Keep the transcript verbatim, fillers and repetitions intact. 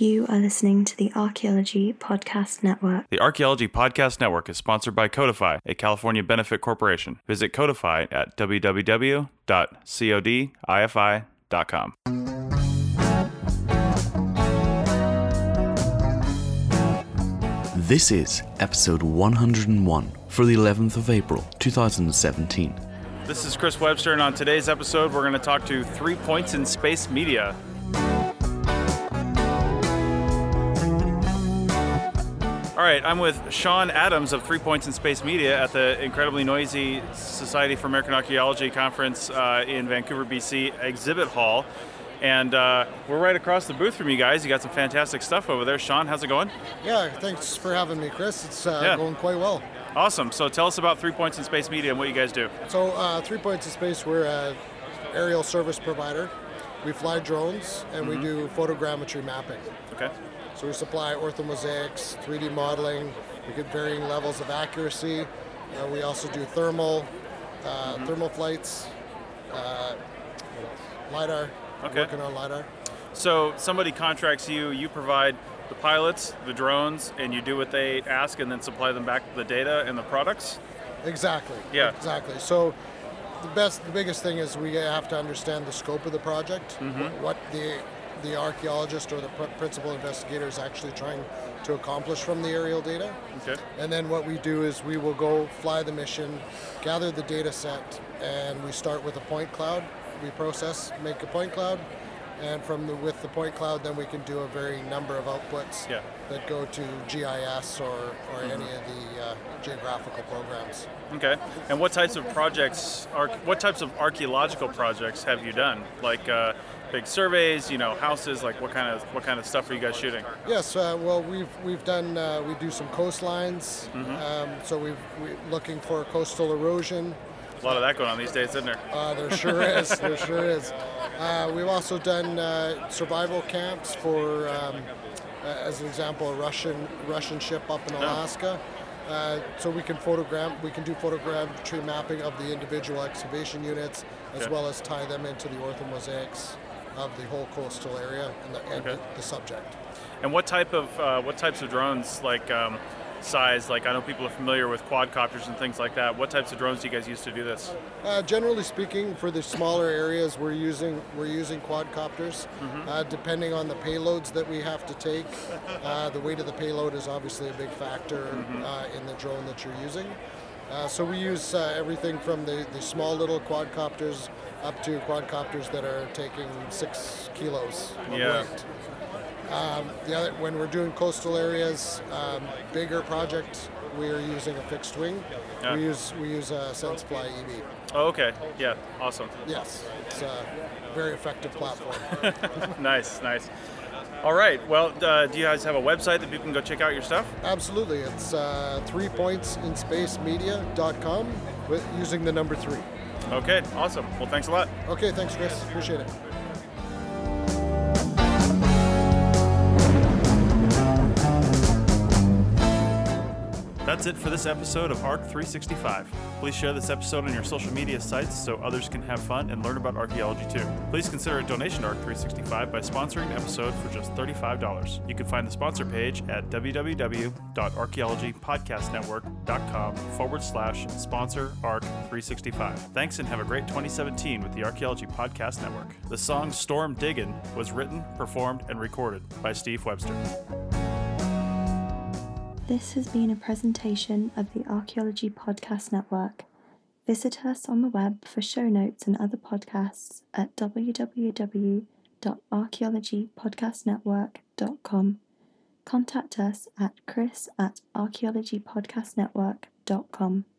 You are listening to the Archaeology Podcast Network. The Archaeology Podcast Network is sponsored by Codify, a California benefit corporation. Visit Codify at w w w dot codifi dot com. This is episode one hundred one for the eleventh of April, two thousand seventeen. This is Chris Webster, and on today's episode, we're going to talk to Three Points in Space Media. All right, I'm with Sean Adams of Three Points in Space Media at the incredibly noisy Society for American Archaeology conference uh, in Vancouver, B C exhibit hall. And uh, we're right across the booth from you guys. You got some fantastic stuff over there. Sean, how's it going? Yeah, thanks for having me, Chris. It's uh, yeah. going quite well. Awesome. So tell us about Three Points in Space Media and what you guys do. So uh, Three Points in Space, we're an aerial service provider. We fly drones, and mm-hmm. we do photogrammetry mapping. Okay. So we supply orthomosaics, three D modeling. We get varying levels of accuracy. Uh, we also do thermal, uh, mm-hmm. thermal flights, uh, LiDAR. Okay. Working on LiDAR. So somebody contracts you, you provide the pilots, the drones, and you do what they ask and then supply them back the data and the products? Exactly. Yeah. Exactly. So the best, the biggest thing is we have to understand the scope of the project, mm-hmm. what the the archaeologist or the pr- principal investigator is actually trying to accomplish from the aerial data. Okay. And then what we do is we will go fly the mission, gather the data set, and we start with a point cloud. We process, make a point cloud, and from the with the point cloud, then we can do a very number of outputs yeah. that go to G I S or, or mm-hmm. any of the uh, geographical programs. Okay. And what types of projects, are, what types of archaeological projects have you done? Like uh, big surveys, you know, houses. Like what kind of what kind of stuff are you guys shooting? Yes. Uh, well, we've we've done uh, we do some coastlines. Mm-hmm. Um, so we've we're looking for coastal erosion. A lot of that going on these days, isn't there? Uh, there sure is. There sure is. Uh, we've also done uh, survival camps for, um, uh, as an example, a Russian Russian ship up in Alaska. Oh. Uh, so we can photogram, we can do photogrammetry mapping of the individual excavation units, as okay. well as tie them into the orthomosaics of the whole coastal area and the, and okay. the, the subject. And what type of uh, what types of drones, like um, size? Like I know people are familiar with quadcopters and things like that. What types of drones do you guys use to do this? Uh, generally speaking, for the smaller areas, we're using we're using quadcopters. Mm-hmm. Uh, depending on the payloads that we have to take, uh, the weight of the payload is obviously a big factor mm-hmm. uh, in the drone that you're using. Uh, so we use uh, everything from the, the small little quadcopters up to quadcopters that are taking six kilos of yeah. weight. Um, the other, when we're doing coastal areas, um, bigger project, we're using a fixed wing. Yeah. We use we use a SenseFly E V. Oh, okay. Yeah. Awesome. Yes, it's a very effective platform. Nice, nice. All right. Well, uh, do you guys have a website that people can go check out your stuff? Absolutely. It's uh, three points in space media dot com with using the number three. Okay. Awesome. Well, thanks a lot. Okay. Thanks, Chris. Appreciate it. That's it for this episode of Arc three sixty-five. Please share this episode on your social media sites so others can have fun and learn about archaeology too. Please consider a donation to Arc three sixty-five by sponsoring an episode for just thirty-five dollars. You can find the sponsor page at w w w dot archaeology podcast network dot com forward slash sponsor Arc three sixty-five. Thanks and have a great twenty seventeen with the Archaeology Podcast Network. The song Storm Diggin' was written, performed, and recorded by Steve Webster. This has been a presentation of the Archaeology Podcast Network. Visit us on the web for show notes and other podcasts at w w w dot archaeology podcast network dot com. Contact us at chris at archaeology podcast network dot com.